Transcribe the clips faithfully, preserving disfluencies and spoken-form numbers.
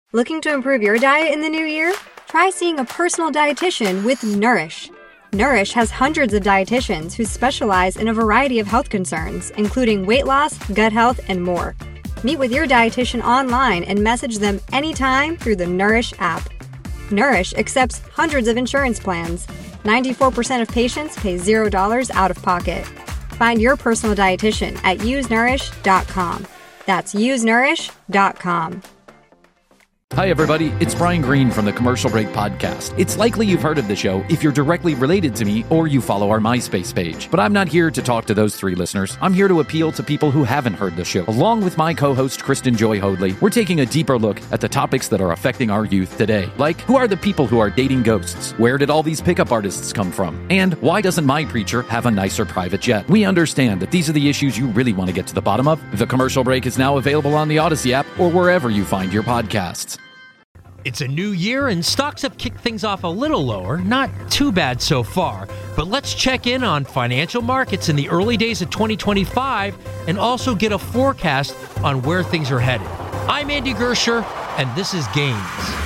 Looking to improve your diet in the new year? Try seeing a personal dietitian with Nourish. Nourish has hundreds of dietitians who specialize in a variety of health concerns, including weight loss, gut health, and more. Meet with your dietitian online and message them anytime through the Nourish app. Nourish accepts hundreds of insurance plans. ninety-four percent of patients pay zero dollars out of pocket. Find your personal dietitian at use nourish dot com. That's use nourish dot com. Hi, everybody. It's Brian Green from the Commercial Break Podcast. It's likely you've heard of the show if you're directly related to me or you follow our MySpace page. But I'm not here to talk to those three listeners. I'm here to appeal to people who haven't heard the show. Along with my co-host, Kristen Joy Hoadley, we're taking a deeper look at the topics that are affecting our youth today. Like, who are the people who are dating ghosts? Where did all these pickup artists come from? And why doesn't my preacher have a nicer private jet? We understand that these are the issues you really want to get to the bottom of. The Commercial Break is now available on the Odyssey app or wherever you find your podcasts. It's a new year and stocks have kicked things off a little lower, not too bad so far. But let's check in on financial markets in the early days of twenty twenty-five and also get a forecast on where things are headed. I'm Andy Gersher, and this is Gains.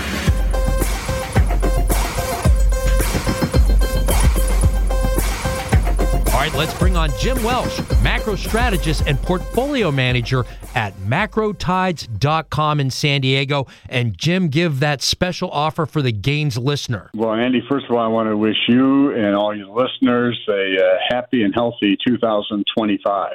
All right, let's bring on Jim Welsh, macro strategist and portfolio manager at macro tides dot com in San Diego. And Jim, give that special offer for the Gains listener. Well, Andy, first of all, I want to wish you and all your listeners a uh, happy and healthy two thousand twenty-five.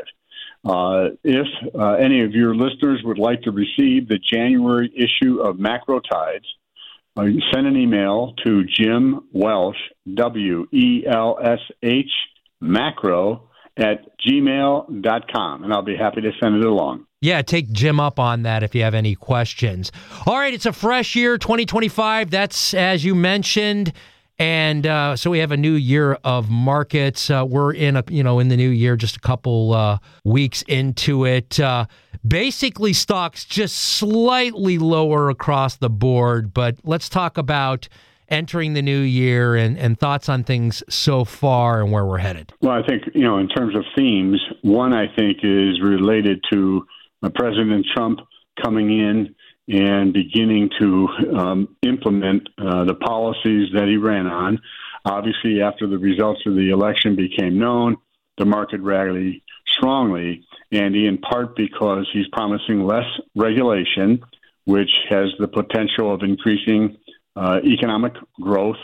Uh, if uh, any of your listeners would like to receive the January issue of Macro Tides, uh, send an email to Jim Welsh, W E L S H, macro at gmail dot com, and I'll be happy to send it along. Yeah, take Jim up on that if you have any questions. All right, it's a fresh year, twenty twenty-five. That's, as you mentioned, and uh, so we have a new year of markets. Uh, we're in a, you know, in the new year, just a couple uh, weeks into it. Uh, basically, stocks just slightly lower across the board, but let's talk about entering the new year and, and thoughts on things so far and where we're headed. Well, I think, you know, in terms of themes, one I think is related to uh, President Trump coming in and beginning to um, implement uh, the policies that he ran on. Obviously, after the results of the election became known, the market rallied strongly, and in part because he's promising less regulation, which has the potential of increasing Uh, economic growth,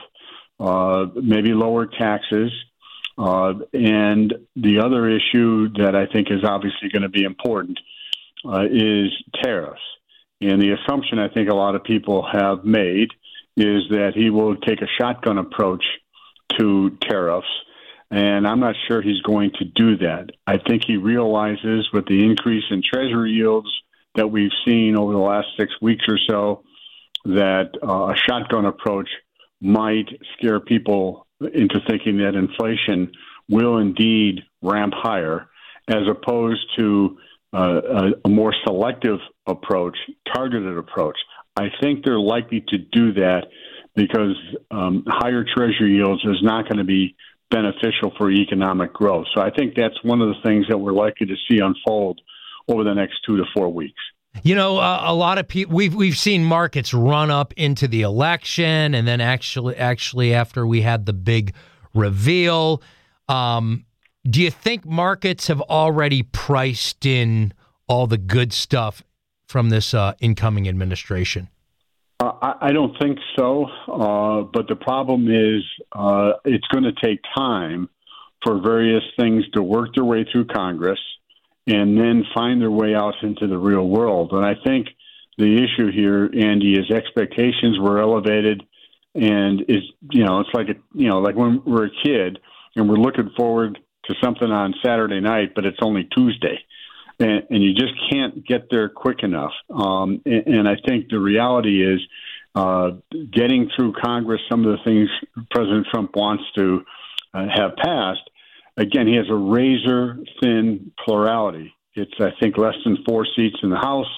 uh, maybe lower taxes. Uh, and the other issue that I think is obviously going to be important uh, is tariffs. And the assumption I think a lot of people have made is that he will take a shotgun approach to tariffs. And I'm not sure he's going to do that. I think he realizes with the increase in Treasury yields that we've seen over the last six weeks or so, that uh, a shotgun approach might scare people into thinking that inflation will indeed ramp higher, as opposed to uh, a, a more selective approach, targeted approach. I think they're likely to do that because um, higher Treasury yields is not going to be beneficial for economic growth. So I think that's one of the things that we're likely to see unfold over the next two to four weeks. You know, uh, a lot of people, we've we've seen markets run up into the election, and then actually, actually after we had the big reveal, um, do you think markets have already priced in all the good stuff from this uh, incoming administration? Uh, I, I don't think so, uh, but the problem is uh, it's going to take time for various things to work their way through Congress and then find their way out into the real world. And I think the issue here, Andy, is expectations were elevated, and is you know it's like a you know like when we're a kid and we're looking forward to something on Saturday night, but it's only Tuesday, and, and you just can't get there quick enough. Um, and, and I think the reality is uh, getting through Congress some of the things President Trump wants to uh, have passed. Again, he has a razor-thin plurality. It's, I think, less than four seats in the House,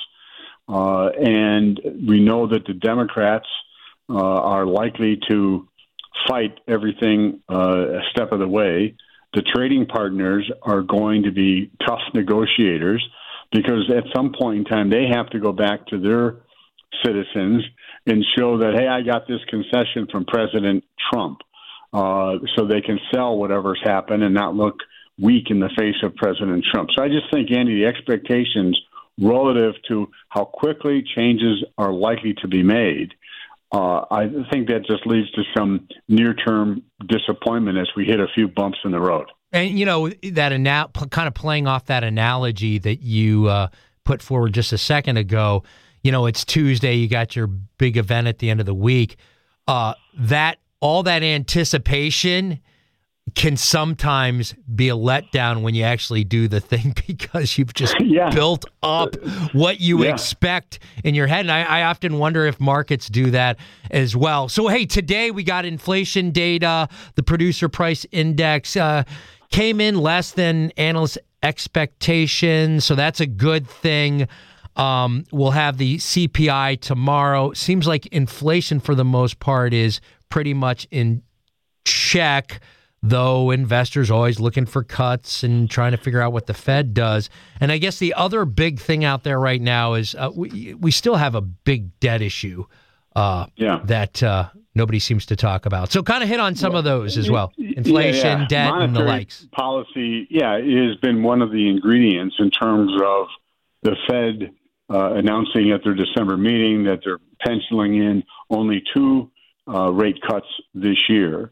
uh, and we know that the Democrats uh, are likely to fight everything uh, a step of the way. The trading partners are going to be tough negotiators because at some point in time they have to go back to their citizens and show that, hey, I got this concession from President Trump, uh, so they can sell whatever's happened and not look weak in the face of President Trump. So I just think, Andy, the expectations relative to how quickly changes are likely to be made, uh, I think that just leads to some near-term disappointment as we hit a few bumps in the road. And, you know, that ana- kind of playing off that analogy that you uh, put forward just a second ago, you know, it's Tuesday, you got your big event at the end of the week. Uh, that all that anticipation can sometimes be a letdown when you actually do the thing because you've just yeah. built up what you yeah. expect in your head. And I, I often wonder if markets do that as well. So, hey, today we got inflation data. The producer price index uh, came in less than analyst expectations, so that's a good thing. Um, we'll have the C P I tomorrow. Seems like inflation, for the most part, is pretty much in check, though investors are always looking for cuts and trying to figure out what the Fed does. And I guess the other big thing out there right now is uh, we we still have a big debt issue uh, yeah. that uh, nobody seems to talk about. So kind of hit on some well, of those as well. Inflation, yeah, yeah. debt, Monetary and the likes. Policy, yeah, it has been one of the ingredients in terms of the Fed uh, announcing at their December meeting that they're penciling in only two uh, rate cuts this year.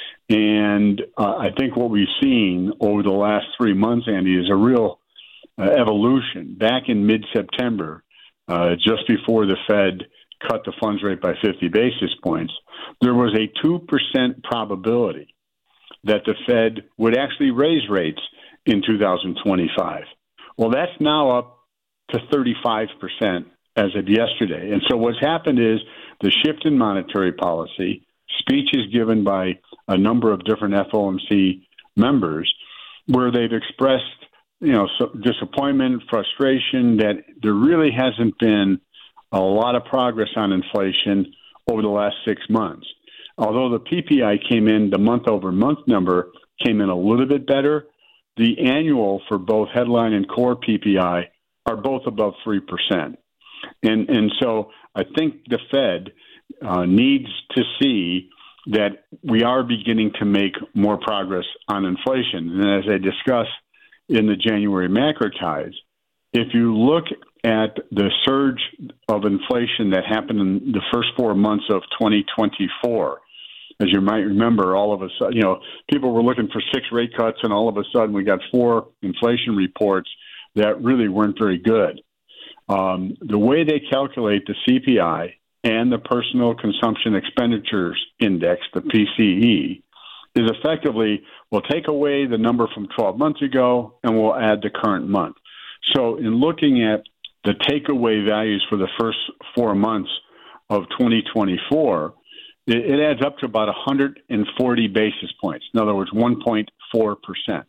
And uh, I think what we've seen over the last three months, Andy, is a real uh, evolution. Back in mid-September, uh, just before the Fed cut the funds rate by fifty basis points, there was a two percent probability that the Fed would actually raise rates in two thousand twenty-five. Well, that's now up to thirty-five percent as of yesterday. And so what's happened is the shift in monetary policy, speeches given by a number of different F O M C members where they've expressed, you know, disappointment, frustration that there really hasn't been a lot of progress on inflation over the last six months. Although the P P I came in, the month-over-month number came in a little bit better, the annual for both headline and core P P I are both above three percent. And, and so I think the Fed uh, needs to see that we are beginning to make more progress on inflation. And as I discussed in the January macro ties, if you look at the surge of inflation that happened in the first four months of twenty twenty-four, as you might remember, all of a sudden, you know, people were looking for six rate cuts, and all of a sudden we got four inflation reports that really weren't very good. Um, the way they calculate the C P I and the Personal Consumption Expenditures Index, the P C E, is effectively, we'll take away the number from twelve months ago and we'll add the current month. So in looking at the takeaway values for the first four months of twenty twenty-four, it, it adds up to about one hundred forty basis points. In other words, one point four percent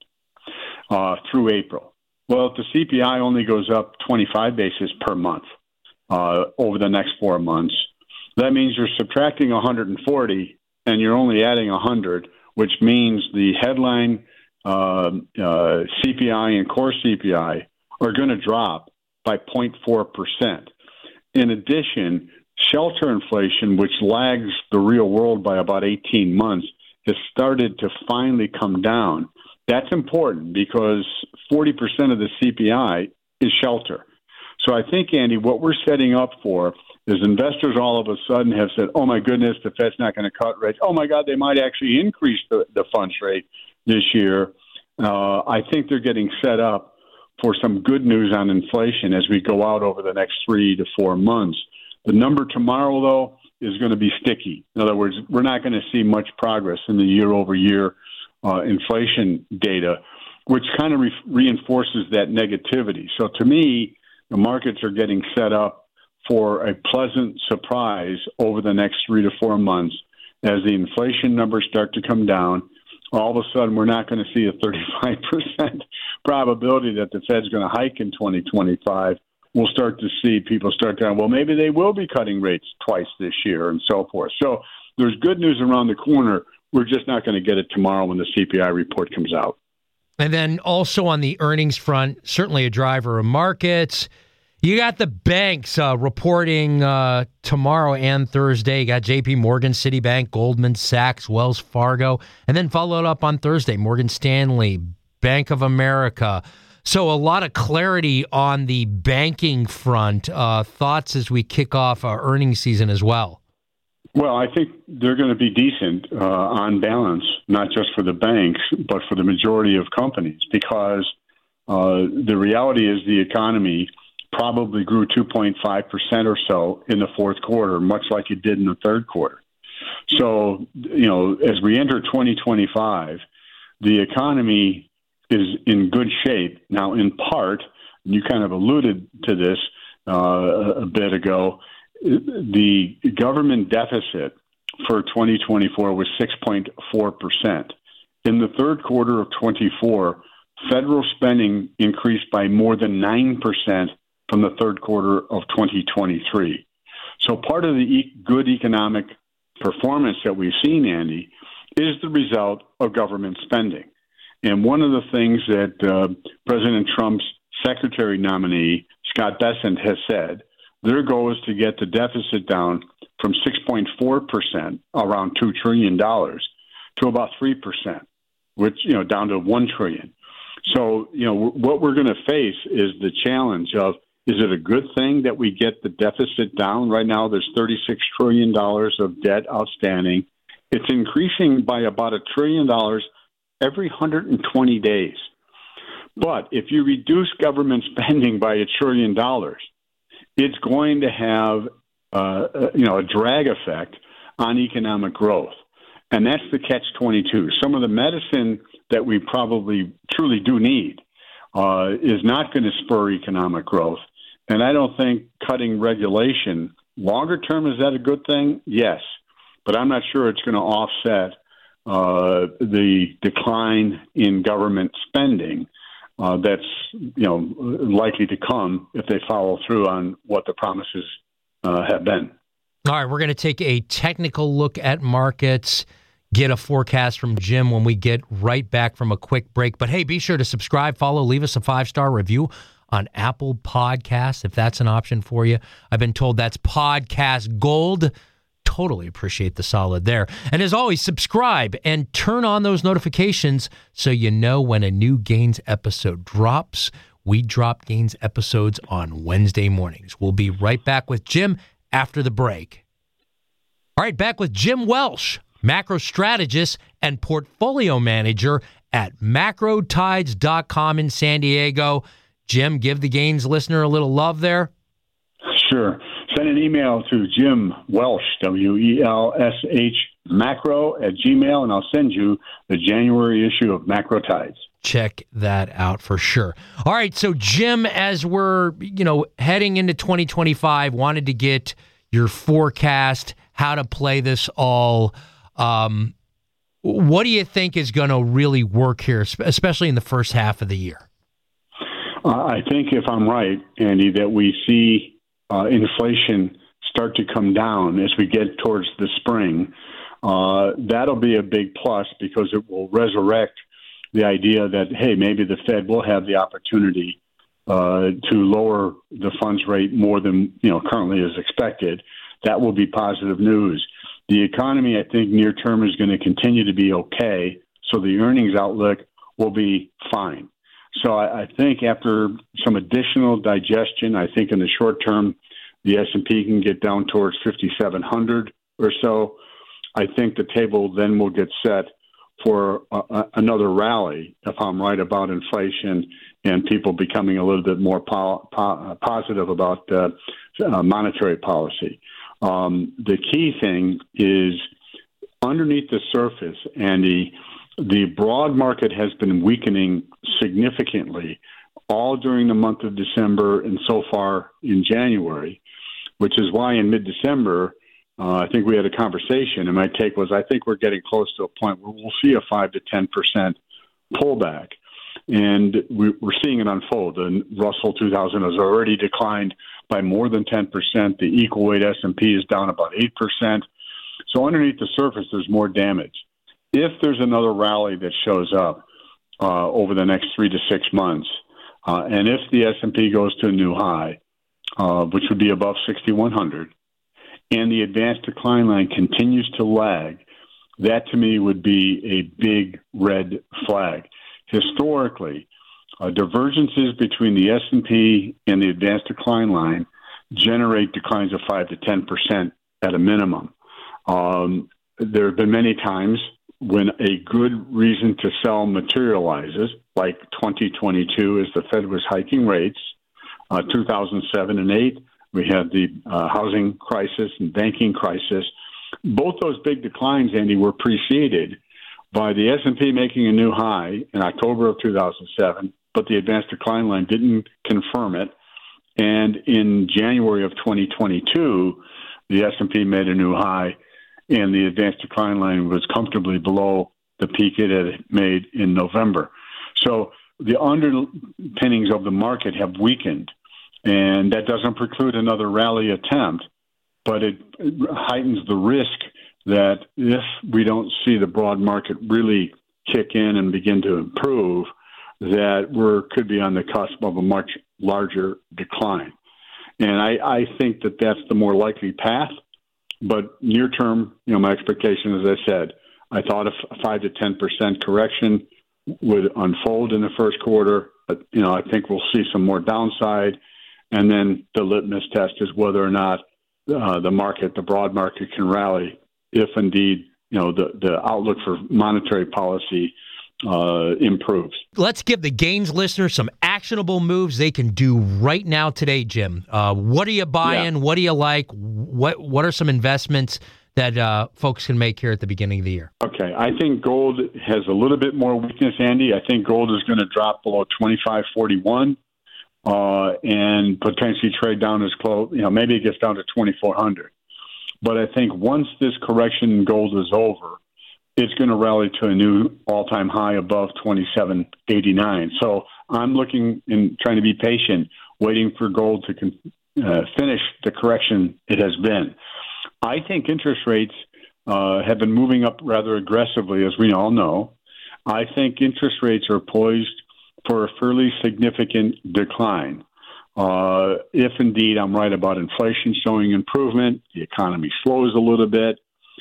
uh, through April. Well, if the C P I only goes up twenty-five basis per month uh, over the next four months, that means you're subtracting one hundred forty and you're only adding one hundred, which means the headline uh, uh, C P I and core C P I are going to drop by zero point four percent. In addition, shelter inflation, which lags the real world by about eighteen months, has started to finally come down. That's important because forty percent of the C P I is shelter. So I think, Andy, what we're setting up for is investors all of a sudden have said, oh, my goodness, the Fed's not going to cut rates. Oh, my God, they might actually increase the, the funds rate this year. Uh, I think they're getting set up for some good news on inflation as we go out over the next three to four months. The number tomorrow, though, is going to be sticky. In other words, we're not going to see much progress in the year-over-year uh, inflation data, which kind of re- reinforces that negativity. So to me, the markets are getting set up for a pleasant surprise over the next three to four months as the inflation numbers start to come down. All of a sudden, we're not going to see a thirty-five percent probability that the Fed's going to hike in twenty twenty-five. We'll start to see people start going, well, maybe they will be cutting rates twice this year and so forth. So there's good news around the corner. We're just not going to get it tomorrow when the C P I report comes out. And then also on the earnings front, certainly a driver of markets. You got the banks uh, reporting uh, tomorrow and Thursday. You got J P Morgan, Citibank, Goldman Sachs, Wells Fargo, and then followed up on Thursday, Morgan Stanley, Bank of America. So a lot of clarity on the banking front. Uh, thoughts as we kick off our earnings season as well? Well, I think they're going to be decent uh, on balance, not just for the banks, but for the majority of companies, because uh, the reality is the economy probably grew two point five percent or so in the fourth quarter, much like it did in the third quarter. So, you know, as we enter twenty twenty-five, the economy is in good shape. Now, in part, and you kind of alluded to this uh, a bit ago, the government deficit for twenty twenty-four was six point four percent. In the third quarter of twenty-four, federal spending increased by more than nine percent from the third quarter of twenty twenty-three. So part of the e- good economic performance that we've seen, Andy, is the result of government spending. And one of the things that uh, President Trump's secretary nominee, Scott Bessent, has said, their goal is to get the deficit down from six point four percent, around two trillion dollars, to about three percent, which, you know, down to one trillion dollars. So, you know, what we're going to face is the challenge of, is it a good thing that we get the deficit down? Right now, there's thirty-six trillion dollars of debt outstanding. It's increasing by about a trillion dollars every one hundred twenty days. But if you reduce government spending by a trillion dollars, it's going to have, uh, you know, a drag effect on economic growth. And that's the catch twenty-two. Some of the medicine that we probably truly do need uh, is not going to spur economic growth. And I don't think cutting regulation, longer term, is that a good thing? Yes. But I'm not sure it's going to offset uh, the decline in government spending uh, that's, you know, likely to come if they follow through on what the promises uh, have been. All right, we're going to take a technical look at markets, get a forecast from Jim when we get right back from a quick break. But hey, be sure to subscribe, follow, leave us a five-star review on Apple Podcasts, if that's an option for you. I've been told that's podcast gold. Totally appreciate the solid there. And as always, subscribe and turn on those notifications so you know when a new Gains episode drops. We drop Gains episodes on Wednesday mornings. We'll be right back with Jim after the break. All right, back with Jim Welsh, macro strategist and portfolio manager at macro tides dot com in San Diego. Jim, give the Gains listener a little love there. Sure. Send an email to Jim Welsh, W E L S H, macro at Gmail, and I'll send you the January issue of Macro Tides. Check that out for sure. All right, so Jim, as we're, you know, heading into twenty twenty-five, wanted to get your forecast, how to play this all. Um, what do you think is going to really work here, especially in the first half of the year? Uh, I think, if I'm right, Andy, that we see uh, inflation start to come down as we get towards the spring. Uh, that'll be a big plus because it will resurrect the idea that, hey, maybe the Fed will have the opportunity uh, to lower the funds rate more than, you know, currently is expected. That will be positive news. The economy, I think, near term is going to continue to be okay, so the earnings outlook will be fine. So I, I think after some additional digestion, I think in the short term, the S and P can get down towards fifty-seven hundred or so. I think the table then will get set for uh, another rally, if I'm right about inflation and people becoming a little bit more po- po- positive about uh, uh, monetary policy. Um, the key thing is underneath the surface, Andy, the broad market has been weakening significantly all during the month of December and so far in January, which is why in mid-December, uh, I think we had a conversation, and my take was I think we're getting close to a point where we'll see a five to ten percent pullback. And we, we're seeing it unfold. The Russell two thousand has already declined by more than ten percent. The equal weight S and P is down about eight percent. So underneath the surface, there's more damage. If there's another rally that shows up uh, over the next three to six months, uh, and if the S and P goes to a new high, uh, which would be above sixty-one hundred, and the advanced decline line continues to lag, that to me would be a big red flag. Historically, uh, divergences between the S and P and the advanced decline line generate declines of five to ten percent at a minimum. Um, there have been many times when a good reason to sell materializes, like twenty twenty-two as the Fed was hiking rates, uh, two thousand seven and eight, we had the uh, housing crisis and banking crisis. Both those big declines, Andy, were preceded by the S and P making a new high in October of two thousand seven, but the advanced decline line didn't confirm it. And in January of twenty twenty-two, the S and P made a new high, and the advanced decline line was comfortably below the peak it had made in November. So the underpinnings of the market have weakened, and that doesn't preclude another rally attempt, but it heightens the risk that if we don't see the broad market really kick in and begin to improve, that we could be on the cusp of a much larger decline. And I, I think that that's the more likely path. But near term, you know, my expectation, as I said, I thought a five to ten percent correction would unfold in the first quarter. But, you know, I think we'll see some more downside. And then the litmus test is whether or not uh, the market, the broad market, can rally if indeed, you know, the, the outlook for monetary policy uh, improves. Let's give the Gains listeners some actionable moves they can do right now today, Jim. Uh, what are you buying? Yeah. What do you like? What What are some investments that uh, folks can make here at the beginning of the year? Okay, I think gold has a little bit more weakness, Andy. I think gold is going to drop below twenty-five forty-one uh, and potentially trade down as close. You know, maybe it gets down to twenty-four hundred. But I think once this correction in gold is over, it's going to rally to a new all-time high above twenty-seven eighty-nine. So I'm looking and trying to be patient, waiting for gold to con- uh, finish the correction it has been. I think interest rates uh, have been moving up rather aggressively, as we all know. I think interest rates are poised for a fairly significant decline. Uh, if indeed I'm right about inflation showing improvement, the economy slows a little bit.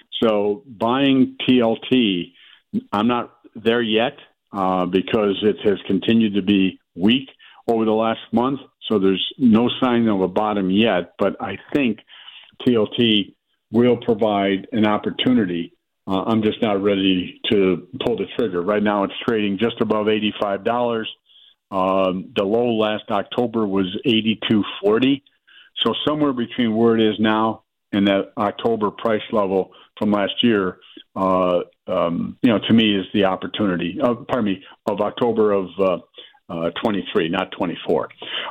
So buying T L T, I'm not there yet uh, because it has continued to be weak over the last month. So there's no sign of a bottom yet. But I think T L T will provide an opportunity. Uh, I'm just not ready to pull the trigger. Right now it's trading just above eighty-five dollars. Um, the low last October was eighty-two forty. So somewhere between where it is now and that October price level from last year, uh, um, you know, to me is the opportunity. Uh, pardon me, of October of uh, uh, twenty-three, not twenty-four.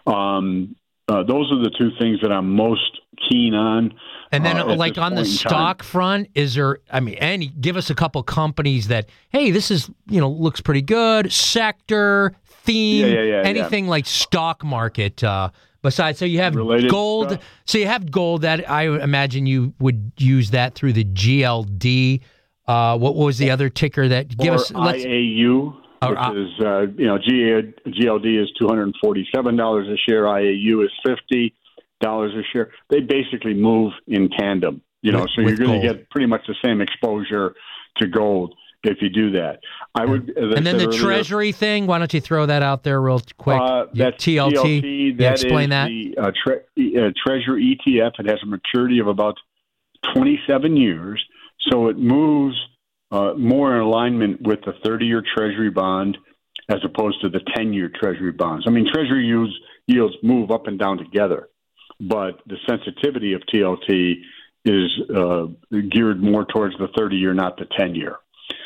Um, uh, those are the two things that I'm most keen on. And then, uh, like on the stock front, is there? I mean, and give us a couple companies that, hey, this is, you know, looks pretty good. Sector, theme, yeah, yeah, yeah, anything yeah. like stock market. Uh, Besides, so you have Related gold. Stuff. So you have gold. That I imagine you would use that through the G L D. Uh, what was the other ticker that give or us? Let's, I A U, or, which uh, is uh, you know G L D is two hundred forty-seven dollars a share. I A U is fifty dollars a share. They basically move in tandem. You know, with, so you're going to get pretty much the same exposure to gold if you do that. I would. As I and then said the earlier, Treasury thing. Why don't you throw that out there real quick? Uh, that's T L T. T L T. That yeah, explain is that. The uh, tre- uh, Treasury E T F. It has a maturity of about twenty-seven years, so it moves uh, more in alignment with the thirty-year Treasury bond as opposed to the ten-year Treasury bonds. I mean, Treasury yields, yields move up and down together, but the sensitivity of T L T is uh, geared more towards the thirty-year, not the ten-year.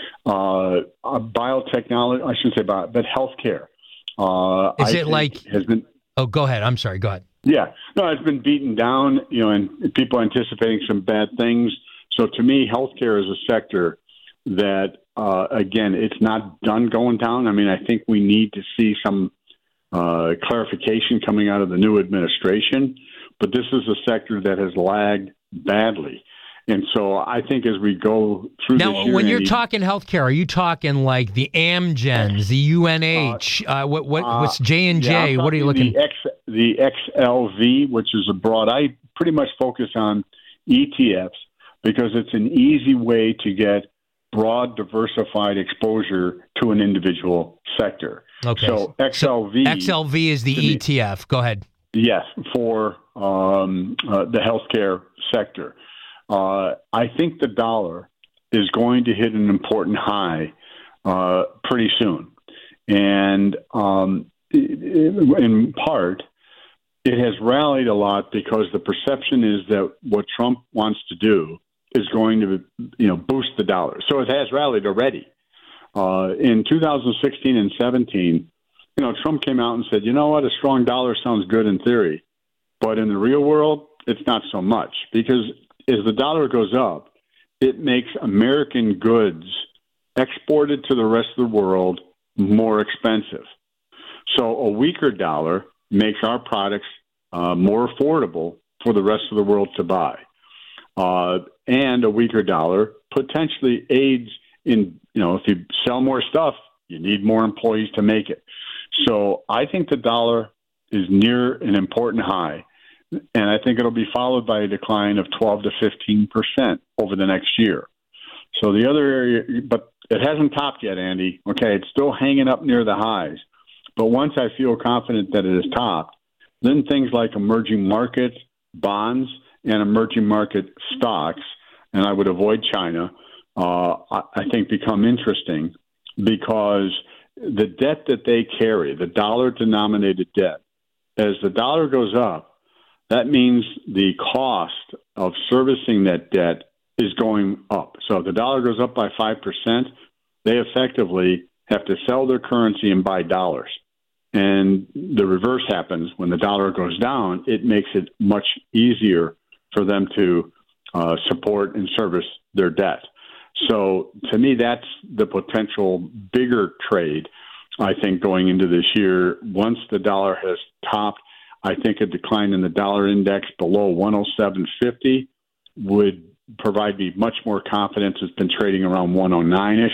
Uh, uh, biotechnology, I shouldn't say bio, but healthcare. Uh, is I it like? Has been, oh, go ahead. I'm sorry. Go ahead. Yeah, no, it's been beaten down. You know, and people anticipating some bad things. So to me, healthcare is a sector that, uh, again, it's not done going down. I mean, I think we need to see some uh, clarification coming out of the new administration. But this is a sector that has lagged badly. And so I think as we go through now, this year, when you're Andy, talking healthcare, are you talking like the Amgens, the U N H? Uh, uh, what what what's J and J? What are you looking? The, X, the X L V, which is a broad. I pretty much focus on E T Fs because it's an easy way to get broad, diversified exposure to an individual sector. Okay. So X L V. So X L V is the E T F. Go ahead. Yes, for um, uh, the healthcare sector. Uh, I think the dollar is going to hit an important high uh, pretty soon. And um, in part, it has rallied a lot because the perception is that what Trump wants to do is going to, you know, boost the dollar. So it has rallied already. Uh, in two thousand sixteen and seventeen, you know, Trump came out and said, you know what, a strong dollar sounds good in theory, but in the real world, it's not so much, because as the dollar goes up, it makes American goods exported to the rest of the world more expensive. So a weaker dollar makes our products uh, more affordable for the rest of the world to buy. Uh, and a weaker dollar potentially aids in, you know, if you sell more stuff, you need more employees to make it. So I think the dollar is near an important high, and I think it'll be followed by a decline of twelve to fifteen percent over the next year. So the other area, but it hasn't topped yet, Andy. Okay, it's still hanging up near the highs. But once I feel confident that it is topped, then things like emerging markets, bonds, and emerging market stocks, and I would avoid China, uh, I think become interesting because the debt that they carry, the dollar-denominated debt, as the dollar goes up, that means the cost of servicing that debt is going up. So if the dollar goes up by five percent, they effectively have to sell their currency and buy dollars. And the reverse happens. When the dollar goes down, it makes it much easier for them to uh, support and service their debt. So to me, that's the potential bigger trade, I think, going into this year. Once the dollar has topped, I think a decline in the dollar index below one oh seven fifty would provide me much more confidence. It's been trading around one oh nine-ish.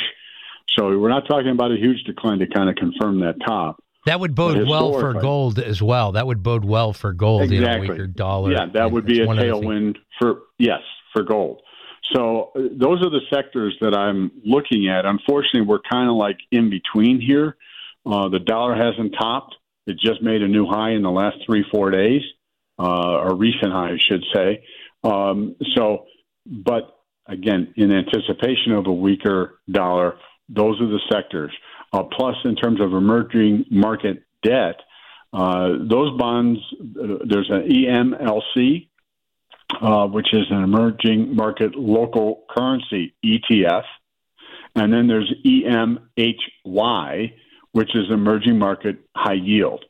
So we're not talking about a huge decline to kind of confirm that top. That would bode well for gold as well. That would bode well for gold in a weaker dollar. Yeah, that would be a tailwind for, yes, for gold. So uh, those are the sectors that I'm looking at. Unfortunately, we're kind of like in between here. Uh, the dollar hasn't topped. It just made a new high in the last three, four days, uh, or recent high, I should say. Um, so, but again, in anticipation of a weaker dollar, those are the sectors. Uh, plus, in terms of emerging market debt, uh, those bonds, uh, there's an E M L C, uh, which is an emerging market local currency E T F. And then there's E M H Y, which is emerging market high yield.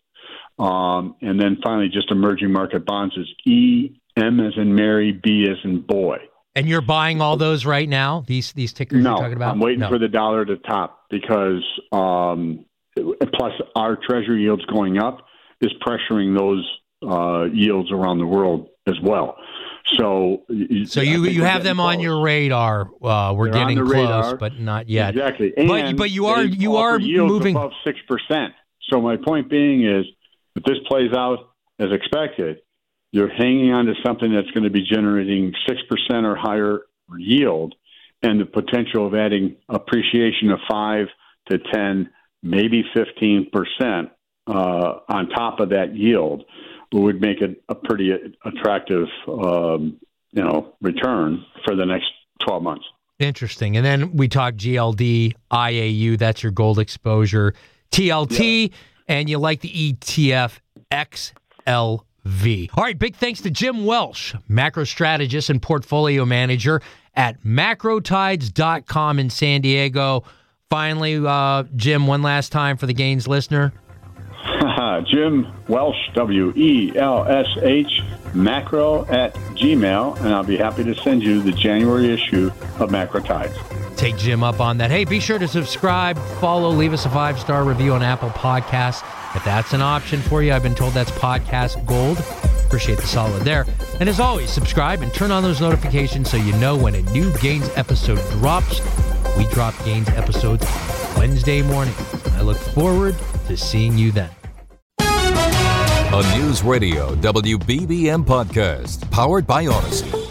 Um, and then finally, just emerging market bonds is E, M as in Mary, B as in boy. And you're buying all those right now, these these tickers no, you're talking about? I'm waiting no. for the dollar to top because um, plus our treasury yields going up is pressuring those uh, yields around the world as well. So, so you you have them close. On your radar. Uh, we're They're getting close, radar. But not yet. Exactly. And but but you are you are moving above six percent. So my point being is, if this plays out as expected, you're hanging on to something that's going to be generating six percent or higher yield, and the potential of adding appreciation of five to ten, maybe fifteen percent uh, on top of that yield would make it a pretty attractive, um, you know, return for the next twelve months. Interesting. And then we talk G L D, I A U, that's your gold exposure, T L T, yeah. And you like the E T F X L V. All right, big thanks to Jim Welsh, macro strategist and portfolio manager at macro tides dot com in San Diego. Finally, uh, Jim, one last time for the Gains listener. Jim Welsh, W E L S H, macro at Gmail, and I'll be happy to send you the January issue of Macro Tides. Take Jim up on that. Hey, be sure to subscribe, follow, leave us a five-star review on Apple Podcasts. If that's an option for you, I've been told that's podcast gold. Appreciate the solid there. And as always, subscribe and turn on those notifications so you know when a new Gains episode drops. We drop Gains episodes Wednesday morning. I look forward to seeing you then. A News Radio W B B M podcast powered by Odyssey.